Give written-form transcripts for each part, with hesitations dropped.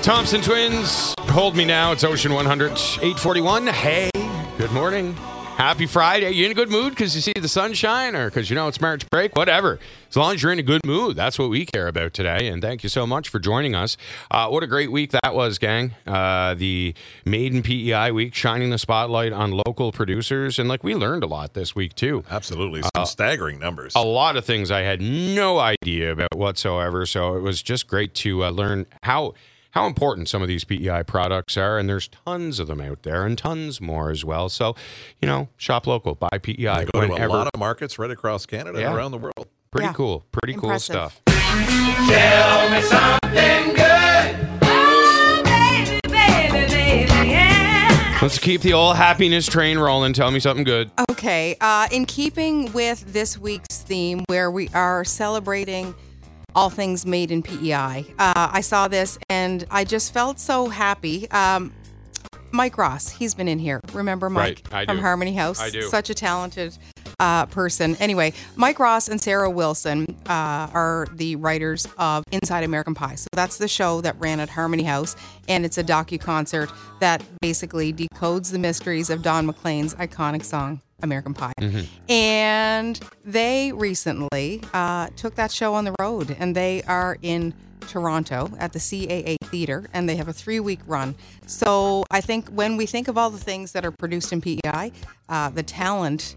Thompson Twins, Hold Me Now. It's Ocean 100, 841. Hey, good morning. Happy Friday. You in a good mood because you see the sunshine or because you know it's March break? Whatever. As long as you're in a good mood, that's what we care about today. And thank you so much for joining us. What a great week that was, gang. The Made in PEI week, shining the spotlight on local producers. And we learned a lot this week, too. Absolutely. Some staggering numbers. A lot of things I had no idea about whatsoever. So it was just great to learn how important some of these PEI products are, and there's tons of them out there, and tons more as well. So, shop local, buy PEI. They go to a lot of markets right across Canada and around the world. Pretty cool. Pretty Impressive. Cool stuff. Tell me something good. Oh, baby, baby, baby, yeah. Let's keep the old happiness train rolling. Tell me something good. Okay. In keeping with this week's theme, where we are celebrating all things made in PEI, I saw this and I just felt so happy. Mike Ross, he's been in here. Remember Mike from Harmony House? I do. Such a talented person. Anyway, Mike Ross and Sarah Wilson are the writers of Inside American Pie. So that's the show that ran at Harmony House, and it's a docu-concert that basically decodes the mysteries of Don McLean's iconic song, American Pie. Mm-hmm. And they recently took that show on the road, and they are in Toronto at the CAA Theatre, and they have a 3-week run. So I think when we think of all the things that are produced in PEI, the talent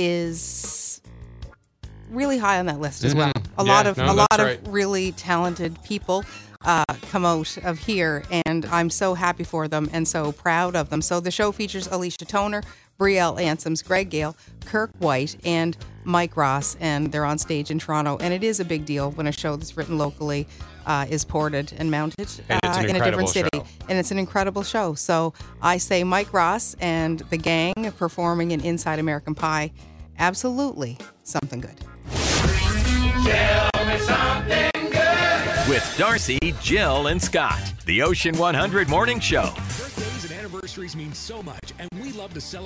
is really high on that list as well. A lot of really talented people come out of here, and I'm so happy for them and so proud of them. So the show features Alicia Toner, Brielle Ansems, Greg Gale, Kirk White, and Mike Ross, and they're on stage in Toronto. And it is a big deal when a show that's written locally is ported and mounted in a different city. Show. And it's an incredible show. So I say Mike Ross and the gang performing in Inside American Pie, absolutely something good. Tell me something good. With Darcy, Jill, and Scott. The Ocean 100 Morning Show. Birthdays and anniversaries mean so much, and we love to celebrate.